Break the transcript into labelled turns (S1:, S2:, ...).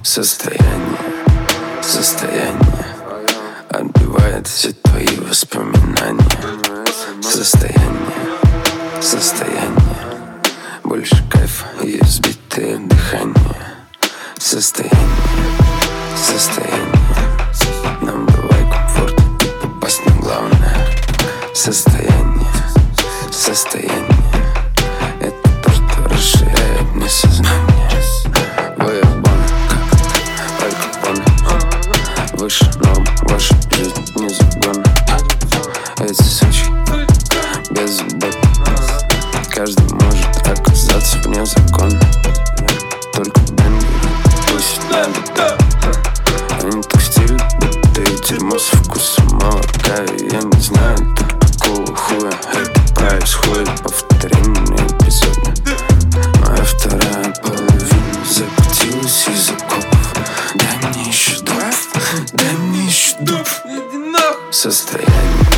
S1: Состояние отбивает все твои воспоминания. Состояние больше кайфа и сбитое дыхание. Состояние нам давай комфорт и попасть на главное. Состояние это то, что расширяет мне сознание. Выебаны, как Аль Капоне. Выше норм, ваша жизнь не загон. Эти сучки без забот. Каждый может оказаться вне закона. Только бенгеры, пусть надо. Они так стилят, будто и дерьмо со вкусом молока. И я не знаю, тут какого хуя это происходит. Повторение эпизода. Моя вторая половина закатилась из окопов. Дай мне еще дуб. Состояние